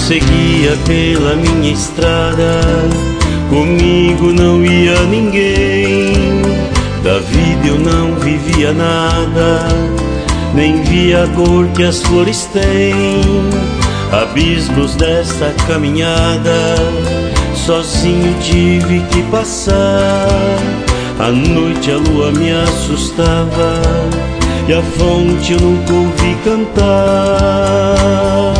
seguia pela minha estrada, comigo não ia ninguém. Da vida eu não vivia nada, nem via a cor que as flores têm. Abismos desta caminhada, sozinho tive que passar. À noite a lua me assustava e a fonte eu nunca ouvi cantar.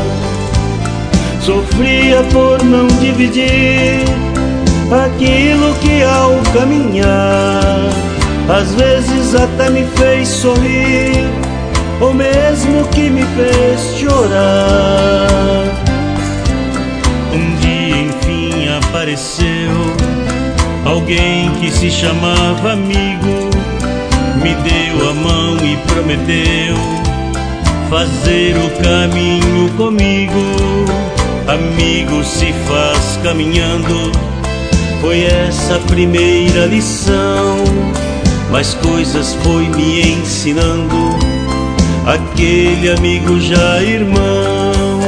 Sofria por não dividir aquilo que ao caminhar às vezes até me fez sorrir, ou mesmo que me fez chorar. Um dia enfim apareceu alguém que se chamava amigo, me deu a mão e prometeu fazer o caminho comigo. Amigo se faz caminhando, foi essa a primeira lição. Mais coisas foi me ensinando aquele amigo já irmão.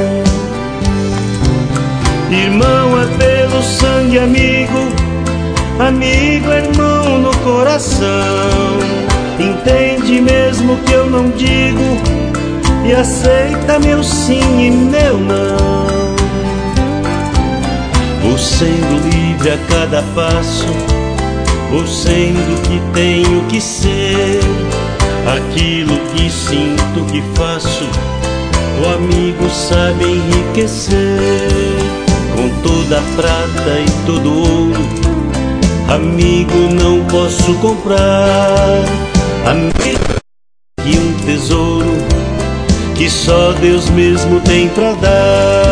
Irmão é pelo sangue amigo, amigo é irmão no coração. Entende mesmo que eu não digo e aceita meu sim e meu não. Vou sendo livre a cada passo, vou sendo que tenho que ser. Aquilo que sinto que faço, o amigo sabe enriquecer. Com toda a prata e todo o ouro, amigo não posso comprar. Amigo que um tesouro que só Deus mesmo tem pra dar.